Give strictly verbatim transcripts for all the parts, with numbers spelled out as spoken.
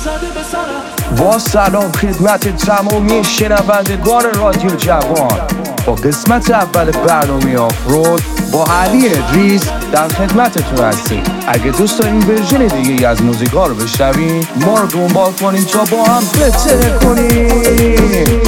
با سلام خدمت تمامی شنوندگان رادیو جوان. با قسمت اول برنامه آفرود با علی ادریس در خدمتتون هستیم. اگه دوست دارین ورژن دیگه از موزیکا رو بشنوین، ما رو دنبال کنین تا با هم بتره کنیم.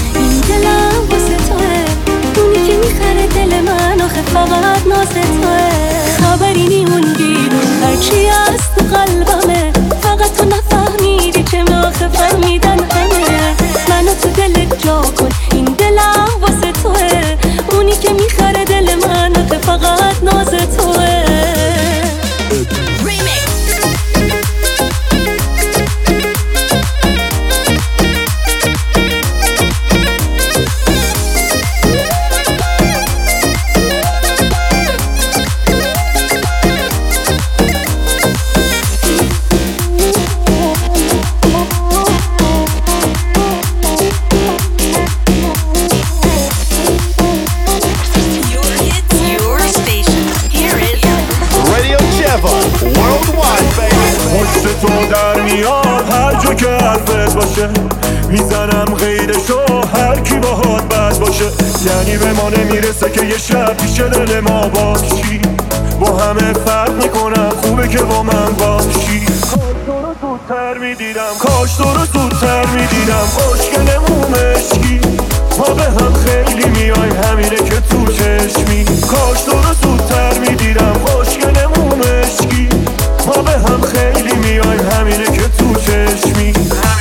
فقط ناز توه. آخه فهمیدن همه. منو تو دلت جا کن، این دلم واسه توه. اونی که میخره دل من آخه فقط ناز توه. میزنم غیرشو هر کی باهات بد باشه. یعنی به ما نمیرسه که یه شب پیش دل ما باشی. با همه فرق میکنم، خوبه که با من باشی. کاش تو رو زودتر میدیدم، کاش تو رو زودتر میدیدم. خوشگلمون مشکی ما به هم خیلی میایم، همینه که تو چشمی. کاش تو رو زودتر میدیدم، خوشگلمون مشکی ما به هم خیلی میایم، همینه که تو چشمی.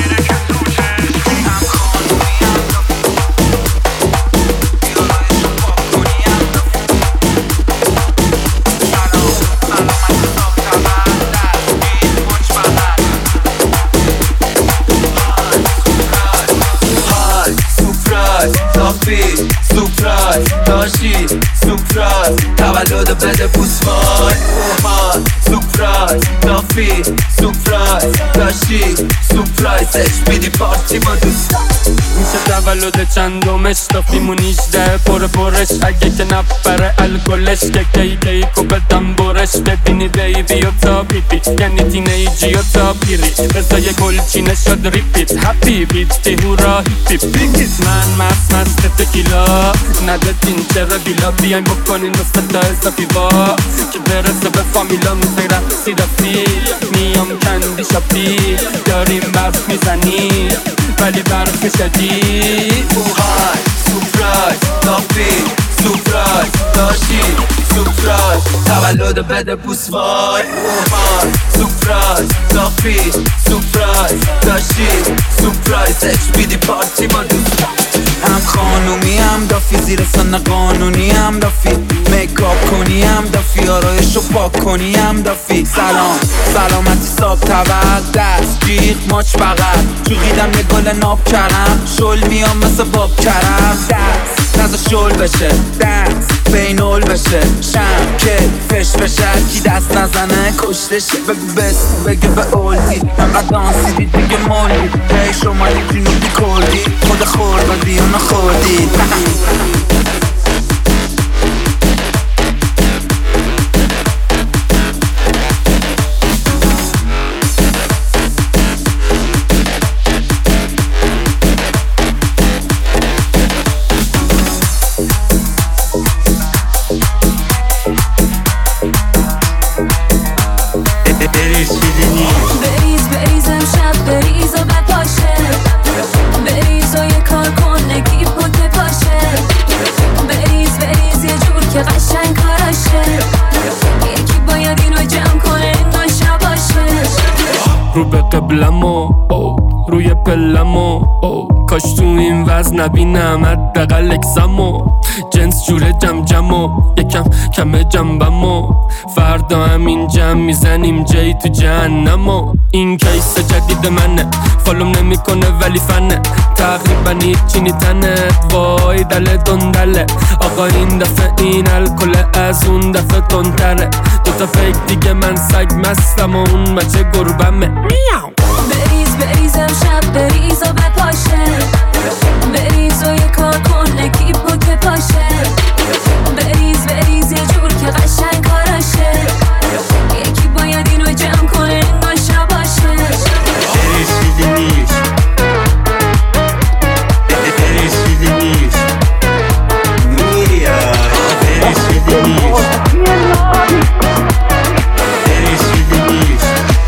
سورپرایز داشتی، سورپرایز تولد بده بوسمای. سورپرایز دافی، سورپرایز داشتی، سورپرایزش بیدی پارتی ما دوست. میشه تولد چندمش دافی مونیجده پر پرش. اگه که نپره الکلش که کی کیکو بدم برش. ببینی بیبی و تا بیبی یعنی تینیجی و تا پیری. بزای گلچینه شد ریپیت هپی بیتی هورا هیپی بیگیت. من مست مست تکیلا ندادین چرا بیلا. بیاین بکنین نصف تا حسابی با که برسه به فامیلا. میخوای رقصی دافی میام کندی شاپی. داریم برف میزنی ولی برف شدید. های سورپرایز دافی، سورپرایز داشتی، سورپرایز تولد بده بوس وای. سورپرایز دافی، سورپرایز داشتی، سورپرایزش بیدی پارتی ما دوست. هم خانومی هم دافی، زیر سن قانونی هم دافی. میکاپ کنی هم دافی، آرایشو پاک کنی هم دافی. سلام سلامتی صاحب تبد دست جیغ ماچ بغل. چوقیدم یه گل ناب کردم، شل میام مثل باب کرم. دست نزا شل بشه، دست بینول بشه. شم که فش بشه، کی دست نزنه کشتشه. بگو بس بگه به اولدی انقدر دانسیدی دیگه مولی. پیش اومدی جنوبی کردی خود خوردادی و نخوردی. بریز بریز امشب بریز و بپاشه. بریز و یه کار کن نگی بوده پاشه. بریز بریز یه جور که قشنگ کاراشه. یکی باید اینو جمع کنه این ناشه باشه. رو به قبلمو روی پلمو کاش تو این وزن نبینم حداقل اکسمو. جنس جوره جم جمو یکم کم جنبمو. فردا همین جمع میزنیم جایی تو جهنمو. این کیس جدید منه فالوم نمیکنه ولی فنه. تقریبا هیچی نیتنه وای دل دندله. آقا این دفعه این الکل از اون دفعه تندتره. دوتا فیک دیگه من سگ مستم و اون بچه گربمه. بریز بریز امشب بریز و بپاشه. بریز و یه کار کن نگی بوده پاشه. بریز بریز یه جور که قشنگ کاراشه. یکی باید اینو جمع کنه این باشه باشه. بریز چیزی نیست، بریز چیزی نیست میای. بریز چیزی نیست، بریز چیزی نیست.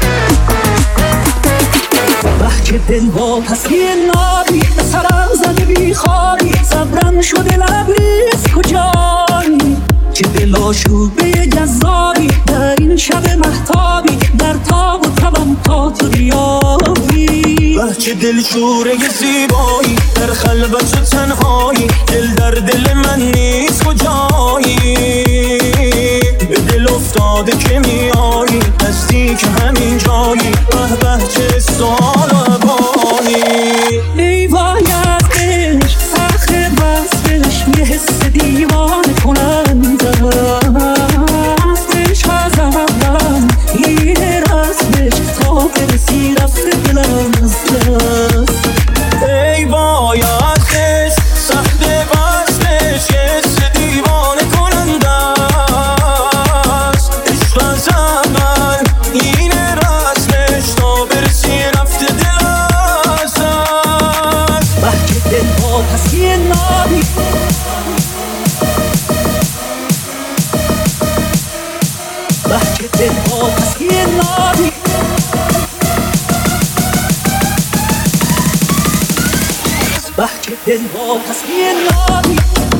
که دل با پسی نابی به سرم زده بی خوابی. صبرم شده لبریز کجایی که دلچوبه جذابی در این شب مهتابی در تاب و توام تا تو بیابی بچه دلشوره زیبایی در خلوت و تنهایی دل در دل من نیست کجایی به دل افتاده که میایی نزدیک همین جایی به به چه سال و عبانی ای وای از عشق آخر وصفش یه حس دیوانه کننده است عشق از اولم این رسمش تا برسی رفته دلم از دست ای وای از عشق سخت وصفش یه حس دیوانه کننده است عشق از اول این رسمش تا برسی رفته دلم از دست بحچه دل ها پس یه نابی بحچه دل ها پس یه نابی بحچه دل ها پس یه نابی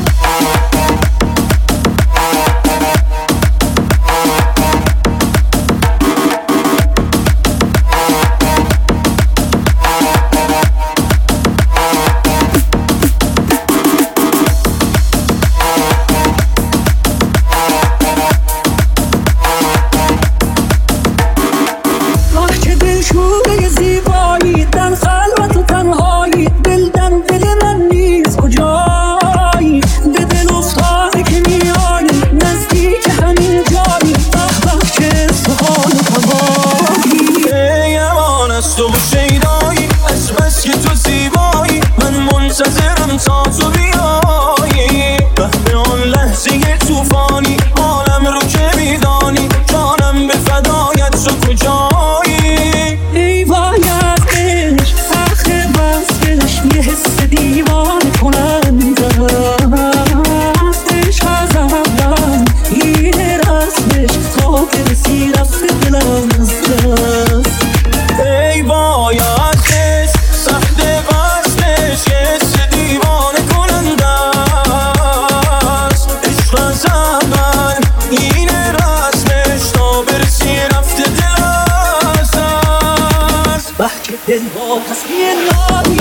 منتظرم تا تو بیایی به آن لحظه توفانی حالم رو که میدانی جانم به فدایت تو کجایی ای وای از عشق آخر وصفش یه حس دیوانه کننده است عشق از اولم این رسمش تا برسی رفته دلم از دست ای وای از عشق سخت وصلش یه حس دیوانه کننده است عشق از اول این رسمش تا برسی رفته دل از دست بحچه دل ها پس یه نابی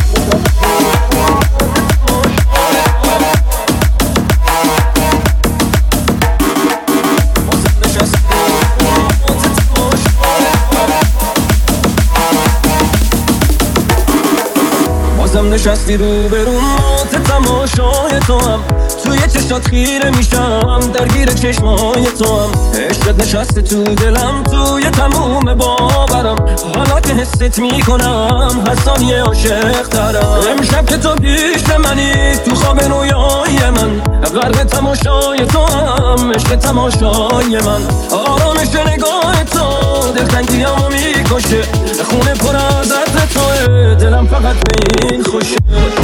بازم نشستی رو به رو موت تماشای تو هم توی چشات خیره میشم درگیر چشمای تو هم عشقت نشسته تو دلم توی تموم باورم حالا که حست میکنم هر ثانیه عاشق ترم امشب که تو پیش منی تو خواب رویای من غرق تماشای تو هم عشق تماشای من آرامش نگاه تو دلتنگیامو میکشه خونه پر از عطر توه دلم فقط به این خوشه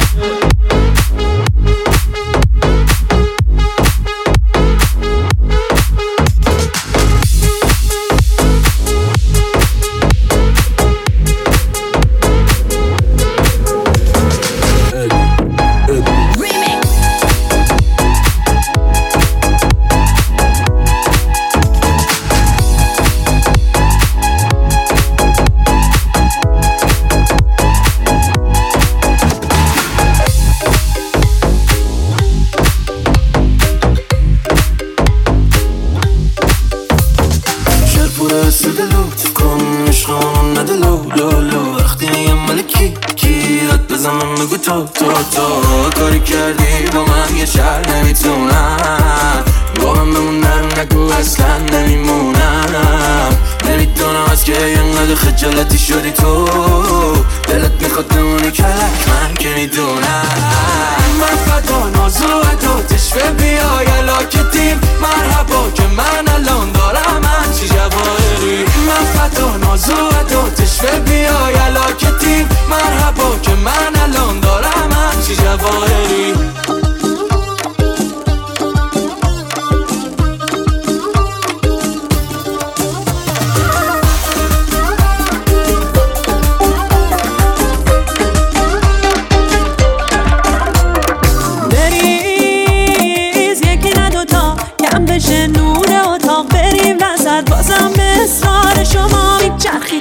تو تو تو کاری کردی با من یه شهر نمیتونم با من بمونم نگو اصلا نمیمونم نمیدونم از که اینقدر خجالتی شدی تو دلت میخواد بمونی کلک من که میدونم من فدا نازو تو تشوه بیای علاکتیم مرحبا که من الان دارم همچی جواهری من فدا نازو تو تشوه بیای علاکتیم مرحبا که من الان دارم همچی جواهری بریز یکی نه دوتا کم بشه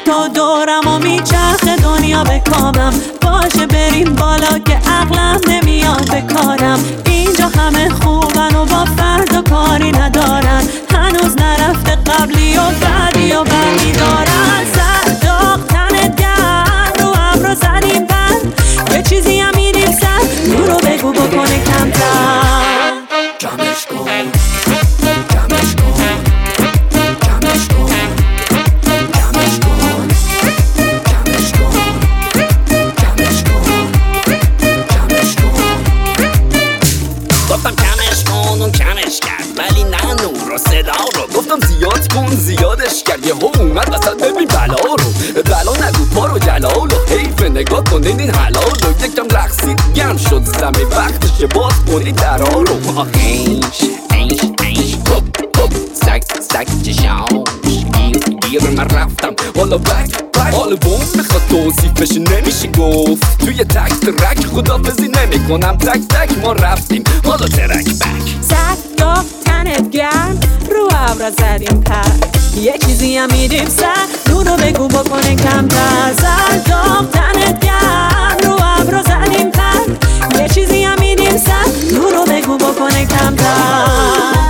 تو دورم و میچرخه دنیا به کامم. باشه بریم بالا که عقلم نمیاد به کارم. اینجا همه خوبن و با فردا کاری ندارن. هنوز نرفته قبلی و بعدی و بعدی دارن. سر داغ تنت گرم رو ابرو زدیم بند. یه چیزی هم میریم سر نور رو بگو بکنه کمتر. کمش کن کمش کن کمش کن کمش کن کمش کن کمش کن کمش کن. گفتم کمش کن اون کمش کرد ولی نه نور و صدا رو. گفتم زیاد کن زیادش کرد یه هم اومد وسط ببین بلا رو. بلا نگو پارو جلال و حیف نگاه کنین این حلال رو. یکم رقصید گرم شد زمین وقتشه باز کنید درها رو. اینش اینش اینش هپ هپ سک سک چشاش گیر گیر من رفتم حالا بک بک. حالا بوم بخواد توصیفش نمیشه گفت. توی تک ترک خدافزی نمی کنم تک تک ما رفتیم حالا ترک بک. سر داغ تنت گرم رو ابرا زدیم پر. یه چیزی هم میدیم سر نور رو بگو بکنه کمتر. سر داغ تنت گرم رو ابرا زدیم پر. یه چیزی هم میدیم سر نور رو بگو بکنه کمتر.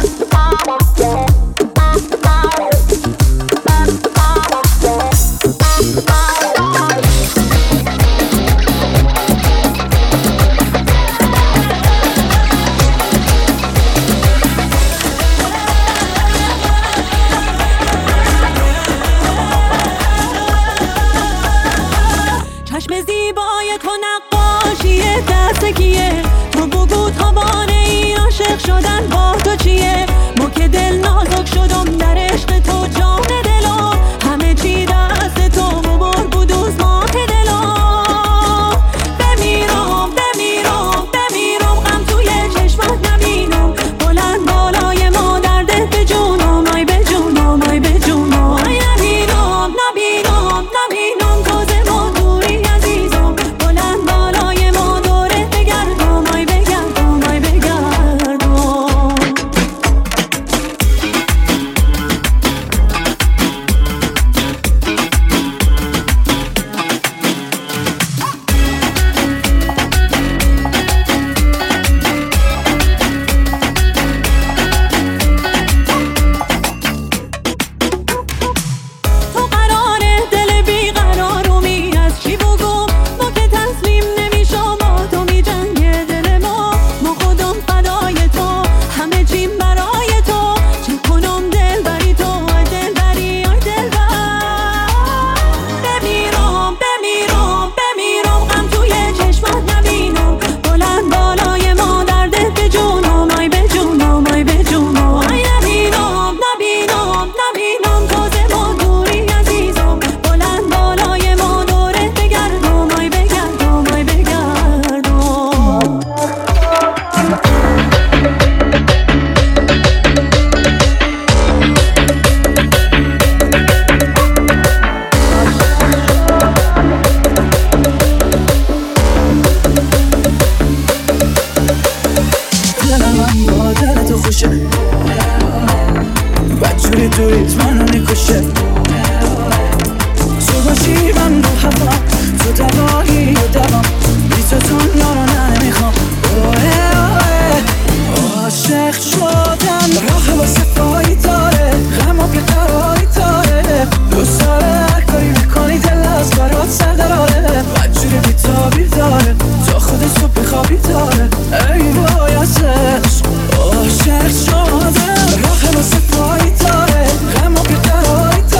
چشم زیبای تو نقاشی دست کیه؟ تو بگو تابانه ای عاشق شدن با تو چیه؟ ما که دل نازک شدم در عشق تو جان دلا. همه چی دست تو مبار بود از ماه دلا. بمیرم بمیرم بمیرم غم توی چشمت نبینم. بلند بالای ما درده به جونم آی به جونم آی به جونم. آی نبینم نبینم نبینم تازه ما دوری عزیزم. بلند بالای ما دوره بگردم آی بگردم آی بگردم. تو قراره دل بیقرارمی از چی بگم؟ ما که تسلیم نمیشم با تو میجنگه دل ما. ما خودم فدای تو همه چیم برای تو. چه کنم دل بری تو آی دل بری آی دل بر. بمیرم بمیرم بمیرم غم توی چشمت نبینم. بلند بالای ما درده به جونم آی به جونم آی به جونم. آی نبینم نبینم نبینم تازه ما دوری عزیزم. بلند بالای ما دوره بگردم آی بگردم آی بگردم. دلم من با دل تو خوشه بدجوری تویت منو میکشه. تو باشی من رو هوا تو دوایی و دوام. بی تو دنیا رو نه نمیخوام. عاشق شدن راه واسه پایی داره. غم و بیقراری داره. دوست داره هر کاری میکنی دل از برات سر داره. بدجوری بی تابی داره تا خودش رو بخوابی داره. ای بایستش عاشق شدن راه واسه پایی داره. غم و بیقراری داره.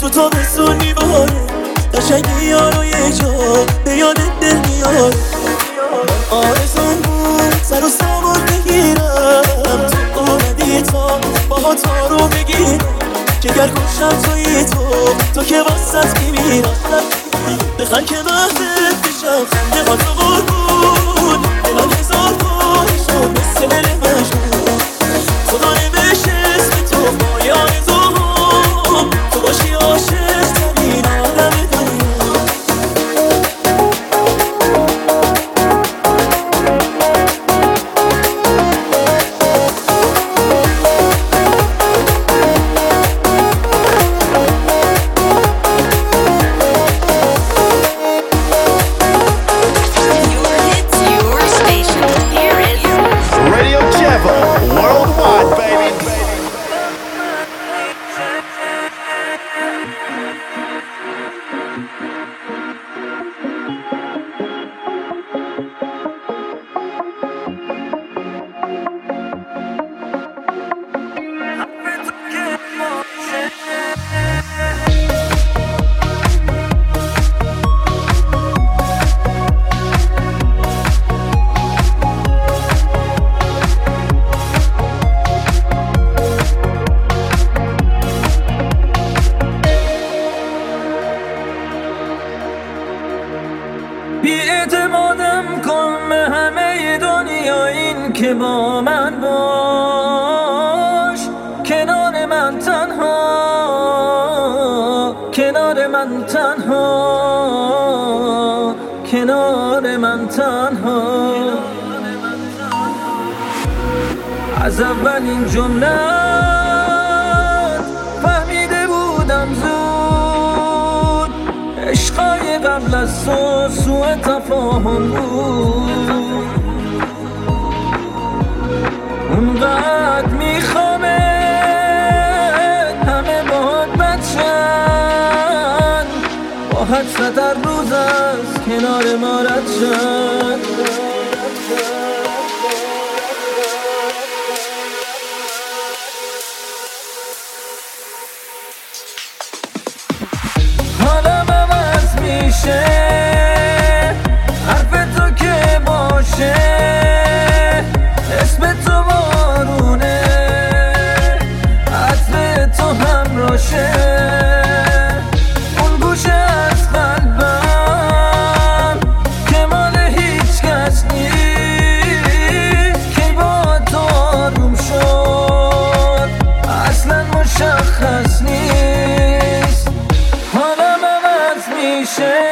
تو تابستون میباره قشنگی یارو یه جا به یادت دل میاره آرزون بود سر و سوار بگیرم تو اومدی تا باها تا رو بگیرم جگر گوشم توی تو تو که واسط میمیرم بخن که وقتت بشم خنده ها تو قربون دلم هزار بار شد مثل دل مجنون خدا نوشت اسم تو با آرزوام تو باشی عاشق ترین آدم دنیا از اولین جملت فهمیده بودم زود عشقای قبل از تو سوء تفاهم بود اونقدر میخوامت همه باهات بچن با حسرت هر روز از کنار ما رد شد حرف تو که باشه اسم تو بارونه عطر تو همراشه اون گوشه از قلبم که مال هیچ کس نیست که با تو آروم شد اصلا مشخص نیست حالم عوض میشه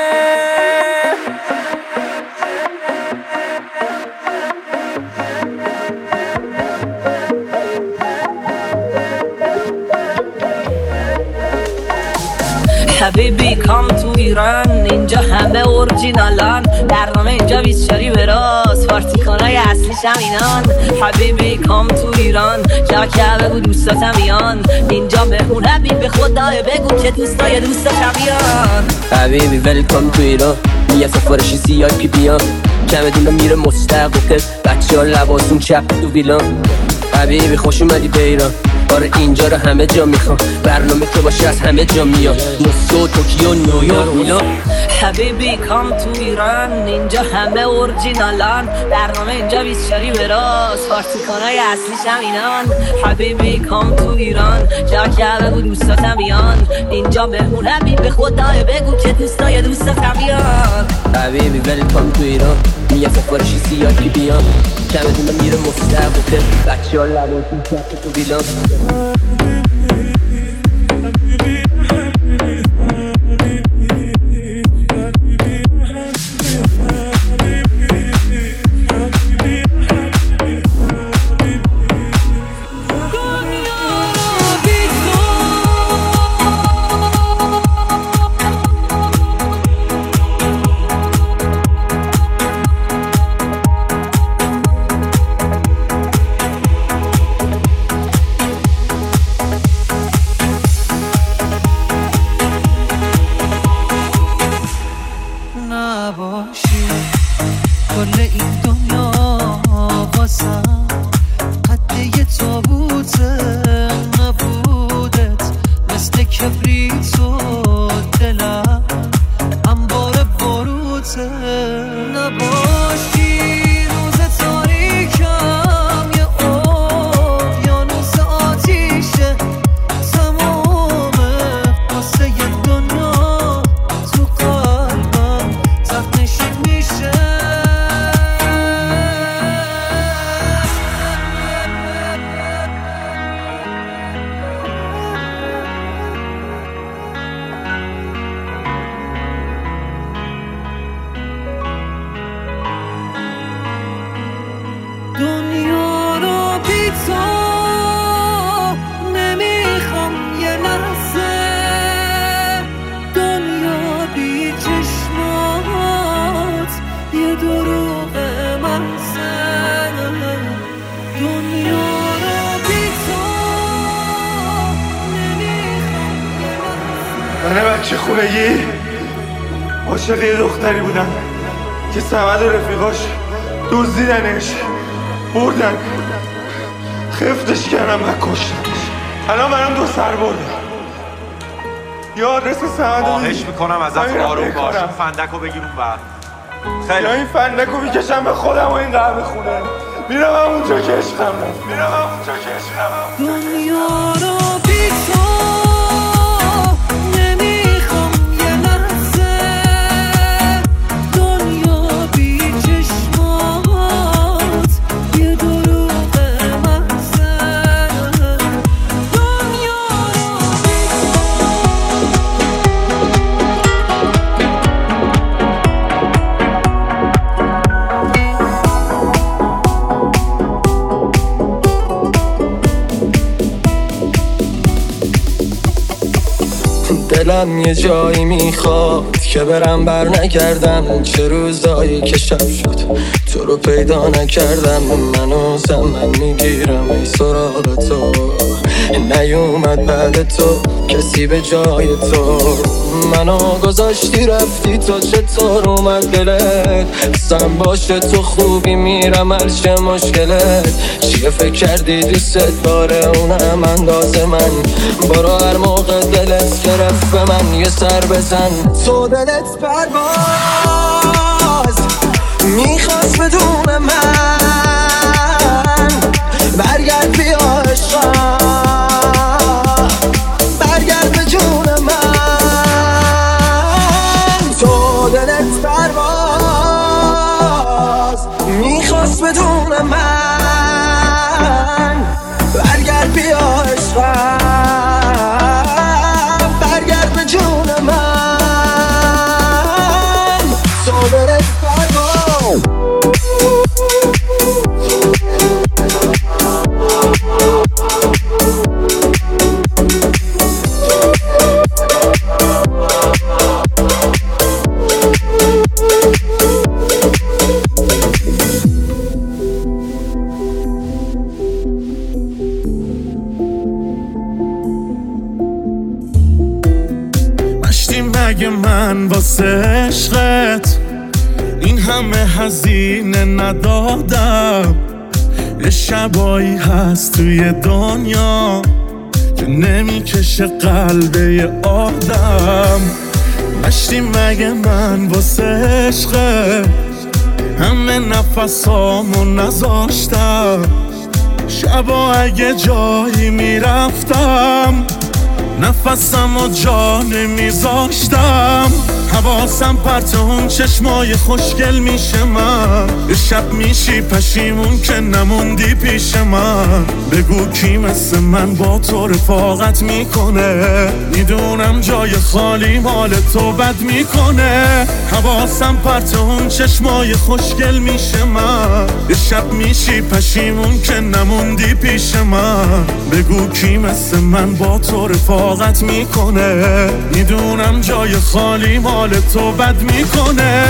حبیبی کام تو ایران اینجا همه اورجینالان برنامه اینجا بیست چاری به راست پارتیکانای اصلیش هم اینان حبیبی کام تو ایران جا که بگو دوستاتم بیان اینجا مهمون حبیب به خدای بگو که دوستای دوستاتم بیان حبیبی ویلکام تو ایران یه سفارشی سی آی پی بیان کمه دینا میره مستقل بچه ها لباسون چپ تو ویلان حبیبی خوش اومدی به ایران آره اینجا رو همه جا میخوام برنامه تو باشه از همه جا میاد موسکو توکیو نیویورک میلان حبیبی کام تو ایران اینجا همه اورجینالان برنامه اینجا بیست چاری به راست پارتیکانای اصلیش هم اینان حبیبی کام تو ایران جا که بگو دوستاتم بیان اینجا مهمون حبیب به خدای بگو که دوستای دوستاتم بیان حبیبی ویلکام تو ایران یه سفارشی سی آی پی بیان کمه دینا میره مستقل بچه ها لباسون چپ تو ویلان تو دلم انبار بروزه نباشی روز تاریکم یه اقیانوس آتیشه تمامه قصه دنیا تو قلبم تخنشین میشه دنیا رو بی تو نمیخوام یه لحظه دنیا بی چشمات یه دروغ محضه دنیا رو بی تو نمیخوام یه لحظه من بچه خونگی عاشق یه دختری بودم که سمد و رفیقاش دزدیدنش بردن خفتش کردم و کشتنش الان برام دو سر بردم یا آدرس سمد خواهش میکنم ازت آروم باش فندکو بگیر اون بر خیلی یا این فندکو میکشم به خودم و این قهوه خونه میرم همونجا که عشقم رفت میرم همونجا که عشقم رفت دنیا رو بی تو نمیخوام یه لحظه دنیا بی چشمات یه دروغ محضه دنیا رو بی دلم یه جایی میخواد که برم بر نگردم چه روزایی که شب شد تو رو پیدا نکردم منو زمن میگیرم ای سراغ تو نیومد بعد تو کسی به جای تو منو گذاشتی رفتی تو چطور اومد دلت سم باشه تو خوبی میرم هرچه مشکلت چیه فکر کردی دوست داره اونم انداز من برو هر موقع دلت گرفت به من یه سر بزن تو دلت پرواز میخواست بدون من برگرد بیا عشقم برگرد به جون من تو دلت پرواز میخواست بدون من برگرد بیا عشقم برگرد به جون من تو دلت پرواز مگه من واسه عشقت این همه هزینه ندادم یه شبایی هست توی دنیا که نمیکشه قلب یه آدم مشتی مگه من واسه عشقت همه نفسامو نذاشتم شبا اگه جایی میرفتم نفسم و جا نمیذاشتم حواسم پرت اون چشمای خوشگل میشه من یه شب میشی پشیمون که نموندی پیش من بگو کی مثل من با تو رفاقت میکنه میدونم جای خالی مال تو بد میکنه حواسم پرت اون چشمای خوشگل میشه من یه شب میشی پشیمون که نموندی پیش من بگو کی مثل من با تو رفاقت میکنه میدونم جای خالی مال تو بد میکنه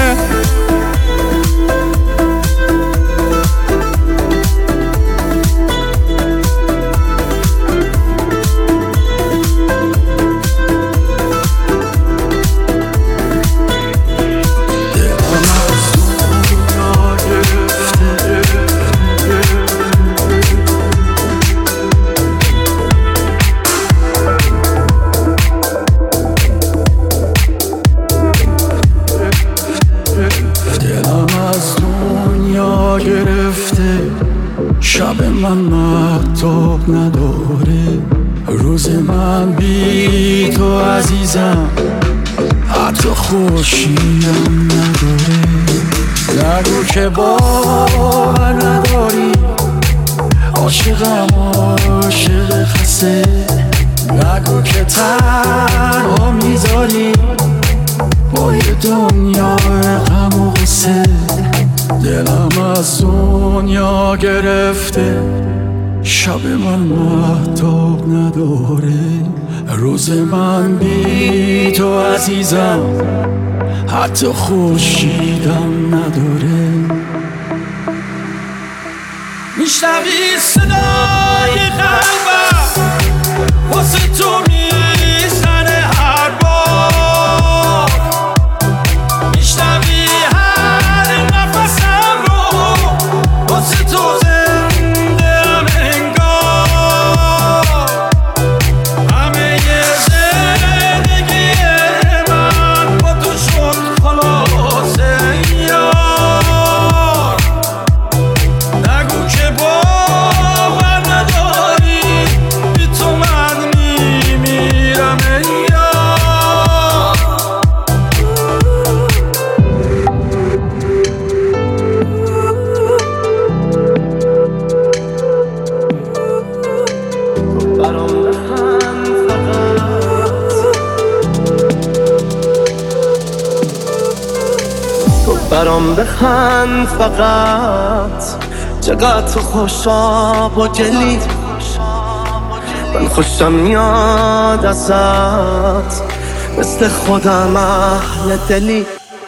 من مهتاب نداره، روز من بی تو عزیزم حتی خورشیدم نداره. نگو که باور نداری، عاشقم عاشق خسته. نگو که تنها میذاری با یه دنیا غم و غصه. دلم از دنیا گرفته، شب من مهتاب نداره، روز من بی تو عزیزم حتی خورشیدم نداره. میشنوی صدای قلبم واسه تو میزنه هر بار، میشنوی هر نفسم رو واسه تو زنده ام انگار. همه زندگی من با تو شد خلاصه یار. نگو که باور نداری، بی تو من میمیرم ای یار. برام بخند فقط، تو برام بخند فقط. چقدر تو خوشاب و گلی، من خوشم میاد ازت، مثل خودم اهل دلی.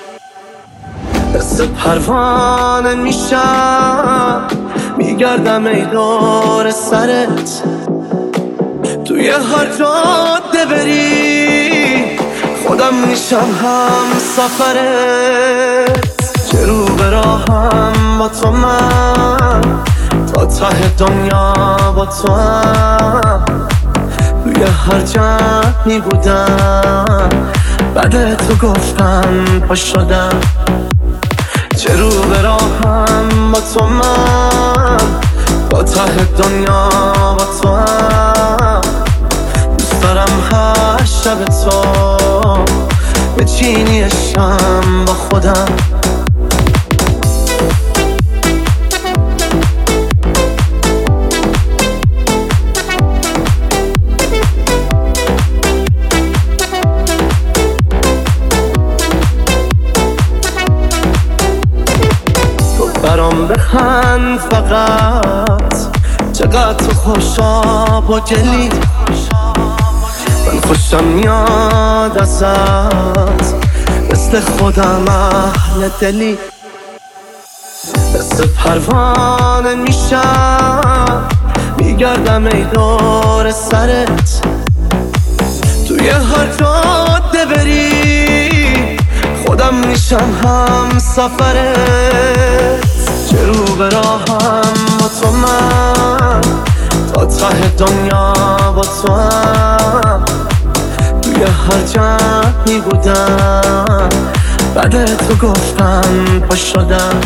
مثل پروانه میشم میگردم ای دور سرت، توی هر جاده بری خودم میشم هم سفرت. چه رو به راهم با تو من، تا ته دنیا با تو هم. توی هر جمعی بودم بعد تو گفتم پا شدم. چه رو به راهم با تو من، تا ته دنیا با تو هم. دوست دارم هر شب تو به چینی شم با خودم. برام بخند فقط، چقدر تو خوشاب و گلی. من خوشم میاد ازت، مثل خودم اهل دلی. مثل پروانه میشم میگردم ای دور سرت، توی هر جاده بری خودم میشم هم سفرت. چه رو به راهم با تو من، تا ته دنیا با تو هم. توی هر جمعی بودم بعد تو گفتم پا شدم.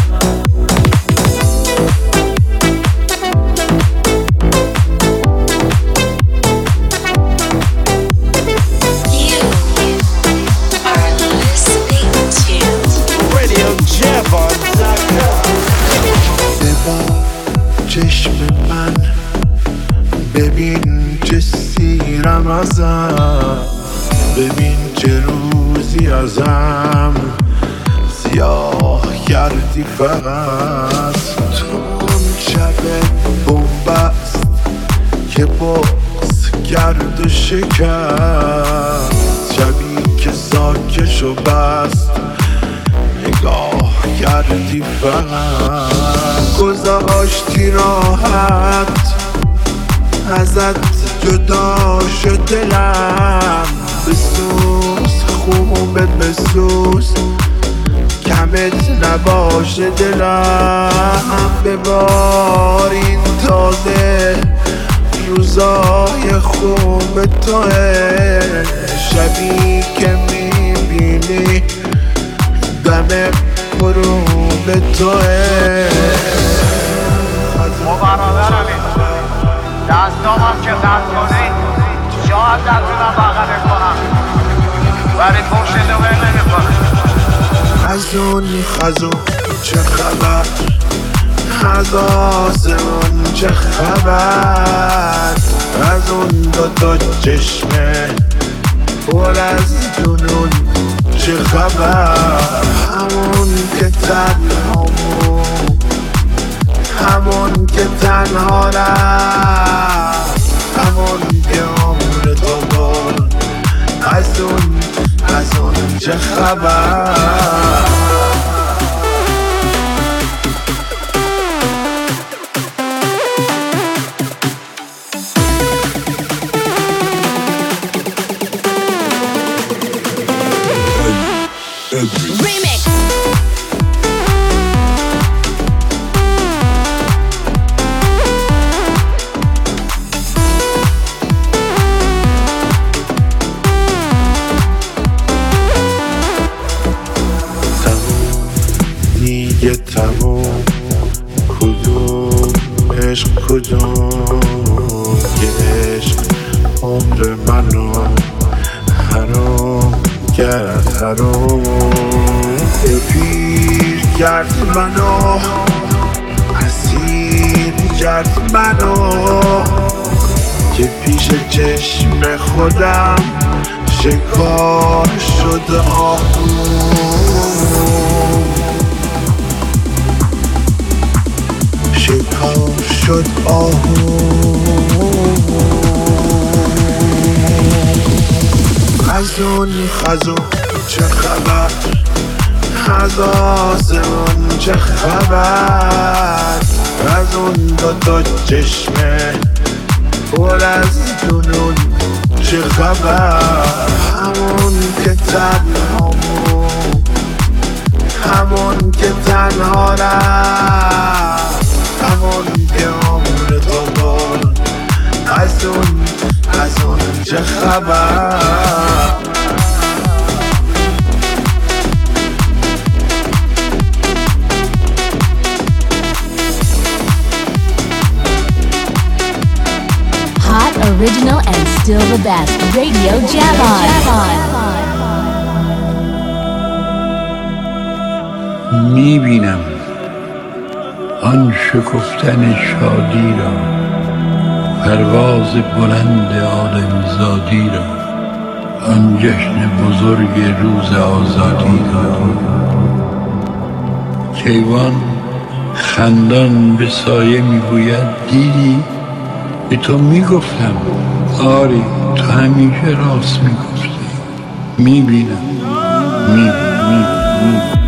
چشم من ببین چه سیرم ازم، ببین چه روزی ازم سیاه کردی فقط. تو اون شب بومبست که باز کرد و شکست، شبی که ساکشو بست نگاه کردی فقط. گذاشتی راحت ازت جدا شد دلم، بسوز خوبت بسوز کمت نباشه دلم. ببارین تازه روزای خوب توه، شبی که میبینی دم غروب توه. ما برادرمی دستامم که قطع کنی شاید نتونم بغله کنم ولی پشت دوبه نمیکنم. از اون خزون چه خبر، از آسمون چه خبر، از اون دوتا چشمه پر از جنون چه خبر. همون که تنهامون، همون که تنها رفت، همون که عمر تو برد، از اون از اون چه خبر. Remix. دیگه تموم، کدوم عشق کدوم یه عشق عمر منو حرام کرد، حرام یه پیر کرد منو، اسیر کرد منو که پیش چشم خودم شکار شد آهوم، شکار شد آهوم. از اون خزون چه خبر، از آسمون چه خبر، از اون دوتا چشمه پر از جنون چه خبر. همون که تنهامون، همون که تنها رفت، همون که عمر تو برد، از اون از اون چه خبر. Hot, original, and still the best. Radio Javon. میبینم آن شکفتن شادی را، پرواز بلند آدمزادی را، آن جشن بزرگ روز آزادی را. کیوان خندان به سایه میگوید دیدی؟ به تو میگفتم. آری تو همیشه راست میگفتی. میبینم میبینم میبینم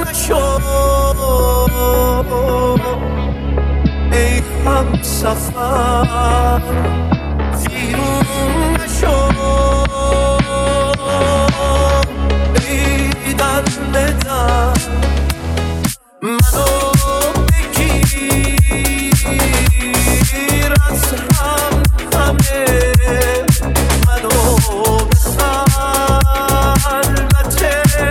نشو ای هم سفر ویرون نشو ای در بدن منو بگیر از هم همه منو به خلوته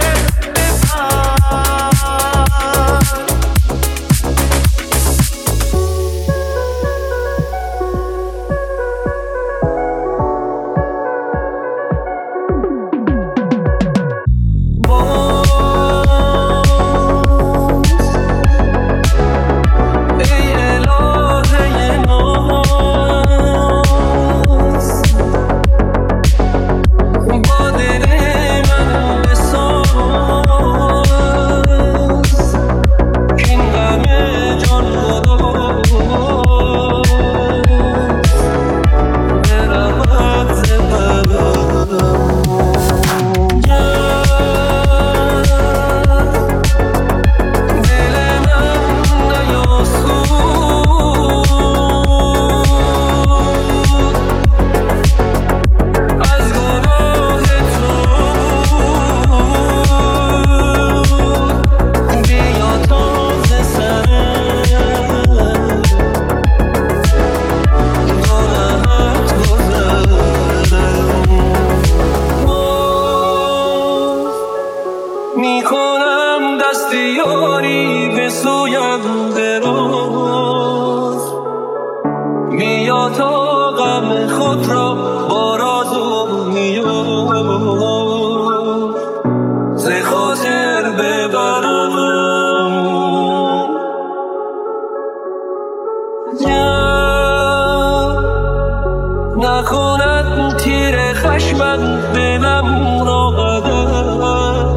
نکند تیر خشمم دلم را قدر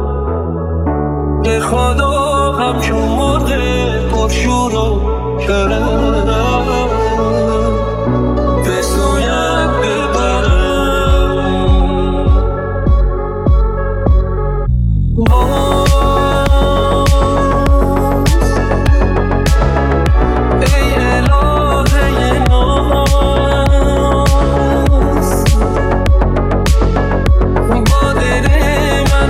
به خدا همچون مرغ پرشور و کرم به سویت ببرم ای الهه ناز با دل من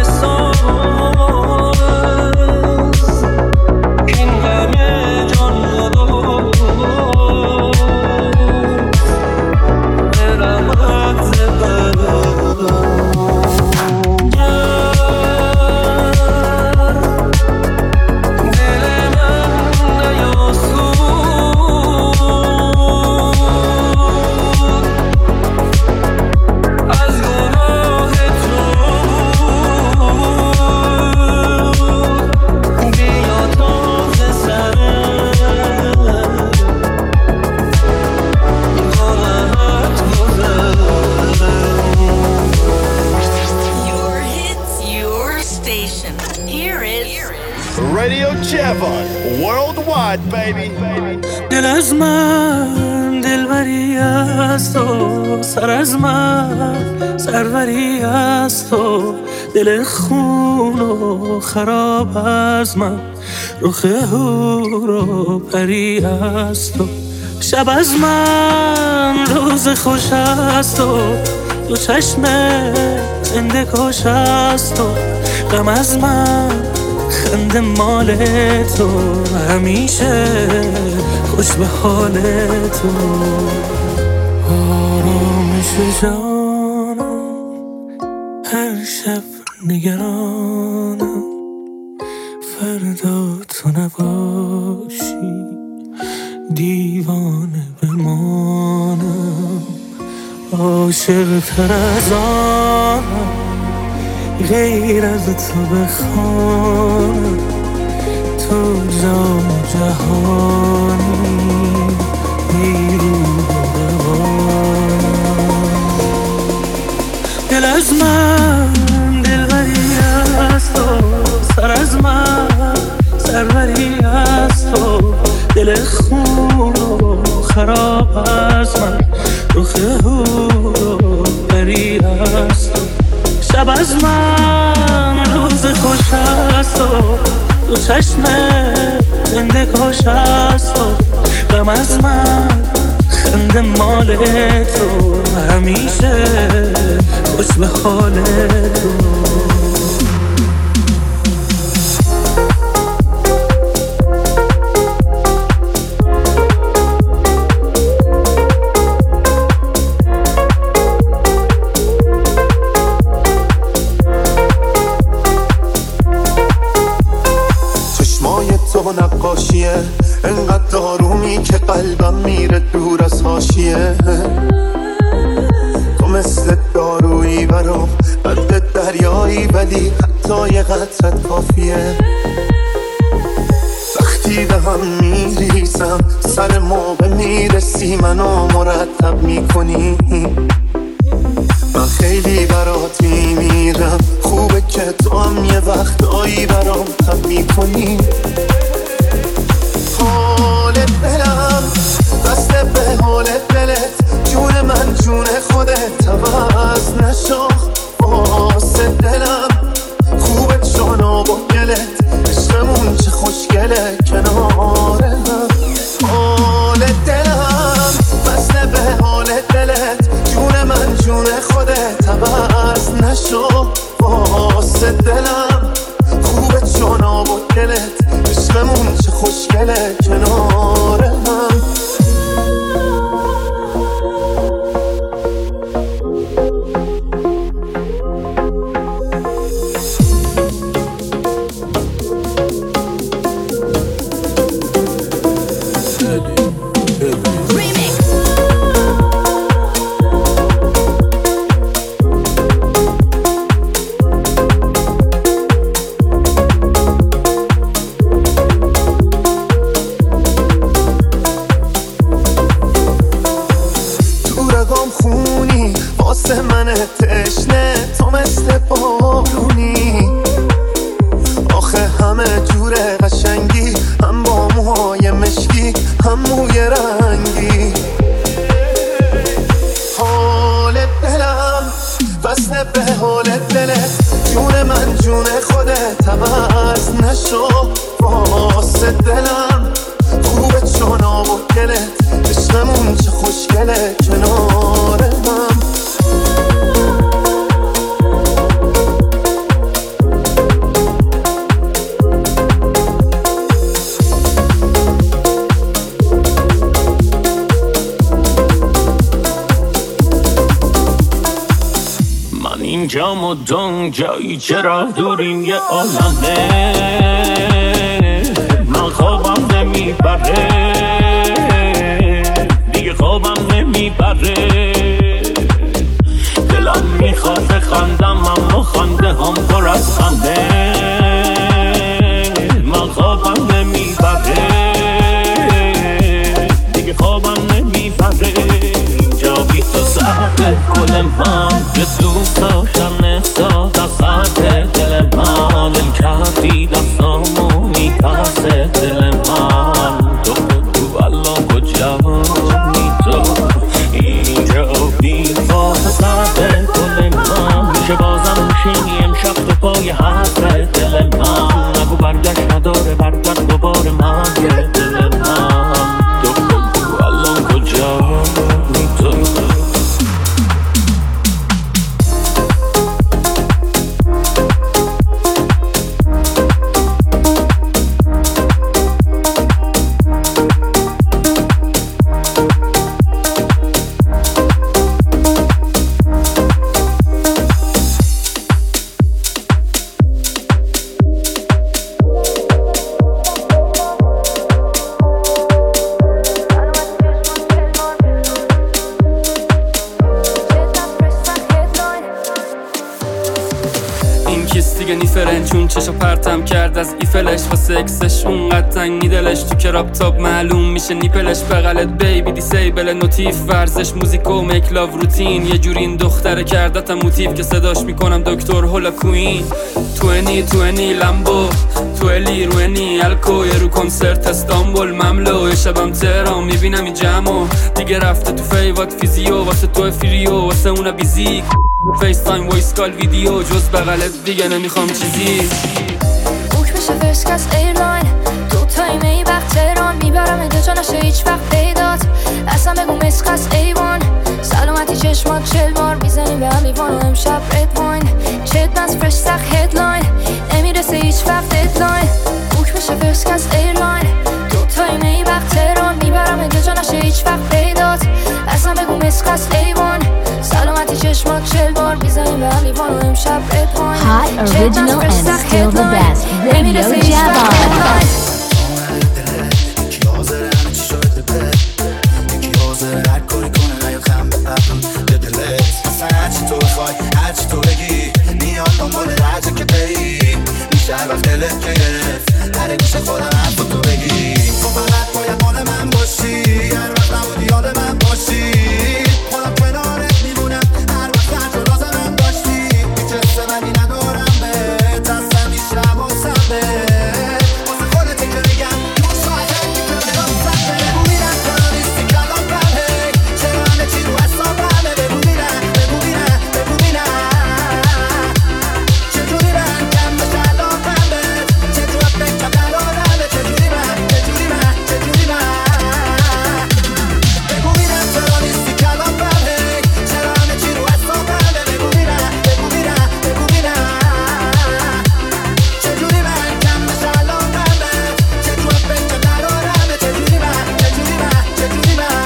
بساز این غم جان رو برم از Radio Javon, worldwide, baby. دل از من دلبری است و سر از من سروری است و دل خون و خراب از من رخ هور و پری است و شب از من روز خوش است و دو چشم زنده کش است و غم از من خنده مال تو همیشه خوش به حال تو آرامش جانم هر شب نگرانم فردا تو نباشی دیوانه بمانم عاشق تر از آنم غیر از تو بخوانم تو جان جهانی بیرون روانم دل از من دلبری است و سر از من سروری است و دل خون و خراب از من رخ هور و پری است شب از من روز خوش است هست و تو چشمت زنده کاش هست و غم از من خنده مال تو همیشه خوش به حال تو. تو نقاشیه انقدر دارومی که قلبم میره دور از حاشیه. تو مثل دارویی برام قد دریایی ولی حتی یه قطرت کافیه. وقتی به هم میریزم سر موقع میرسی منو مرتب میکنی. من خیلی برات میمیرم خوبه که تو هم یه وقتایی برام تب میکنی. حال دلم بسته به حال دلت جون من جون خودت عوض نشو واسه دلم خوبه جانا با گلت عشقمون چه خوشگله کنار هم. حال دلم بسته به حال دلت جون من جون خودت عوض نشو واسه دلم خوبه جانا با گلت عشقمون چه خوشگله کنار هم. جام و دنگ جایی چرا دوریم یه عالمه. من خوابم نمیبره دیگه خوابم نمیبره. دلم میخواد خندم اما خنده هم پر از خنده. من خوابم نمیبره دیگه خوابم نمیبره. اینجا بی تو سرده گل من که دوست داشتم نستاد از سرد دل من. دل کردی دستامو میپسه دل من. تو تو الان کجایی تو اینجا بی تو سرده گل من. میشه بازم میشینی امشب تو پای حرف دل من. نگو برگشت نداره برگرد دوباره مرگ دل من. تو تو الان کجایی تو. چون چشا پرتم کرد از ایفلش و سکسش اونقدر تنگی دلش تو کراب تاب معلوم میشه نیپلش. بغلت بیبی دیسیبل نوتیف ورزش موزیک و مکلاو روتین. یه جوری این دختره کردتم موتیف که صداش میکنم دکتر هولا کوین. توینی توینی لمبو تویلی روینی الکو. یه رو کنسرت استانبول مملو. یه شبم تهران میبینم این جمعو دیگه رفته تو فیوات فیزیو. واسه تو فریو واسه اونا بیزیک فیس تایم وایس کال ویدیو. جز بغلت دیگه نمیخوام چیزی. فرست کس ایرلاین دو تا ایمه وقت تهران میبرم اینجا جا نشه هیچ وقت پیدات اصلا بگو مسخص ایوان سلامتی چشمات چل بار میزنیم به هم ایوان و امشب رد واین چت بس فرش سخت هدلاین نمیرسه هیچ وقت ددلاین بوک بشه فرست کس ایرلاین دو تا ایمه وقت تهران میبرم اینجا جا نشه هیچ وقت پیدات اصلا بگو مسخص ایوان سلامتی چشمات چل بار میزنیم به هم ایوان و امشب رد واین Hot, original, and still the best. Radio Jabba. هرچی تو بگی میاد دنبال درجه که بری میشه هر وقت دلت گرفت هر گوشه خودم حرف تو بگی تو فقط باید مال من باشی هر وقت نبودی یاد من باشی خودم کنارت میمونم هر وقت هر جا لازمم داشتی هیچ حس منی ندارم بهت اصلا میشه حواسم بهت واسه خودتی که میگم دو ساعته میگم براسم بهت بگو میرم تو نیستی کلام بهه چرا همه چی رو حسابمه بگو میرم بگو میرم بگو میرم چجوری من کم بشه علاقم بهت چجور بکنم قرارمه چجوری من چجوری من چجوری من بگو میرم چرا نیستی کلام بهه چرا همه چی رو حسابمه بگو میرم بگو میرم بگو میرم چجوری من کم بشه علاقم بهت چجور بکنم قرارمه چجوری من چجوری من چجوری من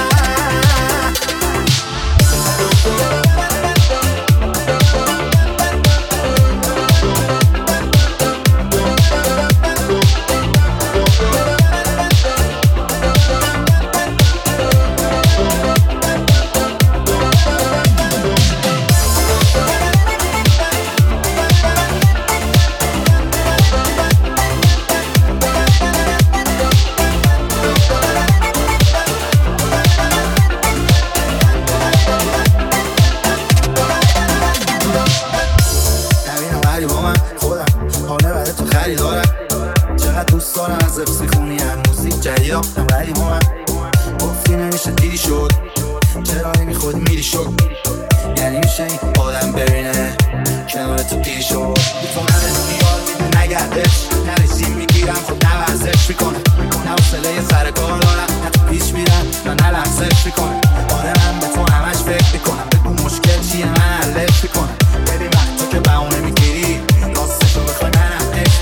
نبینم ولی با من خودم حاله برای تو خریدارم چقدر دوست دارم از حفظ میخونی هم موزیک جدید آفتم ولی با من گفتی نمیشه دیدی شد چرا نمیخود میری شد یعنی میشه این آدم ببینه کنار تو دیری شد تو من نیار میده نگردش نرسیم میگیرم خود نورزش میکنه نه حوصله سر کار دارم نه تو پیش میرم نه نه لحظش میکنه آره من به تو همش فکر میکنم بگو مشکل چیه من حلش میکنم ببین وقت تو که بهونه میگیری راستشو بخوای منم عشق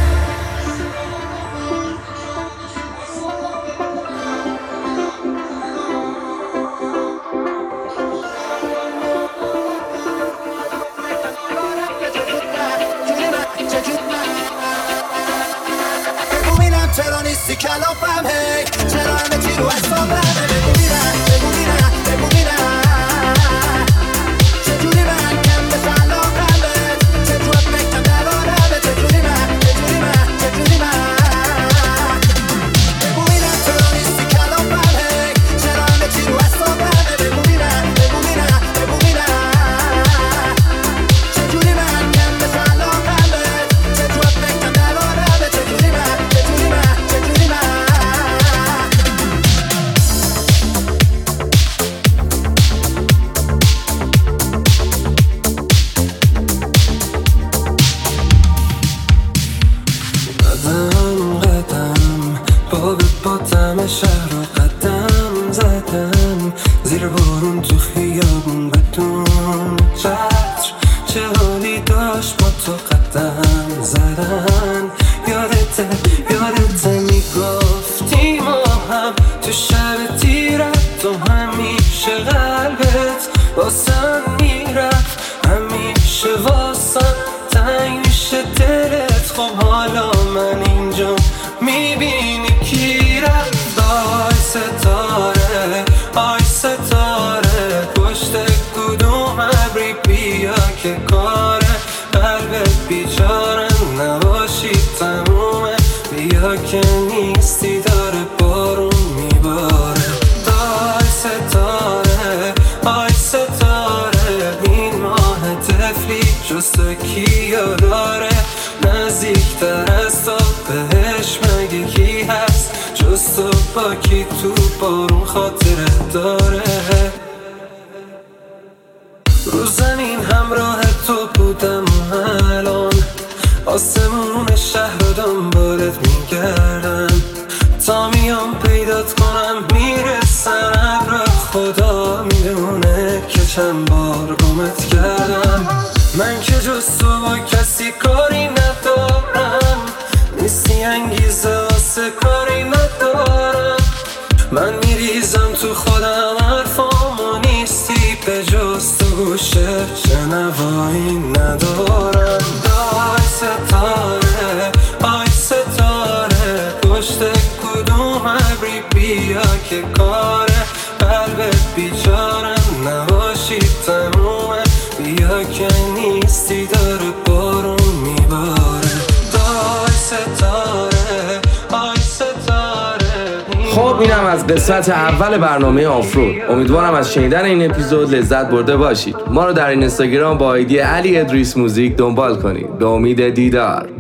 بگو میرم چرا نیستی کلافم هی چرا همه چی رو حسابمه بگو میرم بگو میرم بگو میرم چجوری من کم بشه علاقم بهت چجور بکنم قرارمه چجوری من چجوری من چجوری من بگو میرم چرا نیستی کلافم هی چرا همه چی رو حسابمه بگو میرم بگو میرم بگو میرم چجوری من کم بشه علاقم بهت چجور بکنم قرارمه چجوری من چجوری من چجوری من قدم قدم باب باتم شهر رو قدم زدم زیر بارون تو خیابون بدون چتر چه حالی داشت با تو قدم زدن یادته یادته میگفتی ما هم تو شب تیرت تو همیشه قلبت واسم میرفت همیشه واسم تنگ میشه دلت خب حالا من اینجا میبینی کی رفت آی ستاره آی ستاره پشت کدوم ابری بیا که کاره قلبت بیچاره نباشی تمومه بیا که نیستی داره بارون میباره آی ستاره آی ستاره این ماه تفلی جز تو کیا داره نزدیکتر از تو بهش مگه کی هست جز تو با کی تو بارون خاطره داره رو زمین همراه تو بودم و الان آسمون شهر رو دنبال چند بار گمت کردم. من که جز تو با کسی کاری ندارم، نیستی انگیزه واسه کاری ندارم. من میریزم تو خودم حرفامو نیستی، به جز تو گوشه شنوایی ندارم. آی ستاره آی ستاره، پشت کدوم ابری بیا که کاره قلبت بیچارم نباشی تمومه، بیا که نیستی داره بارون میباره. آی ستاره آی ستاره. خب اینم از قسمت اول برنامه آفرود. امیدوارم از شنیدن این اپیزود لذت برده باشید. ما رو در اینستاگرام با آیدی علی ادریس موزیک دنبال کنید. به امید دیدار.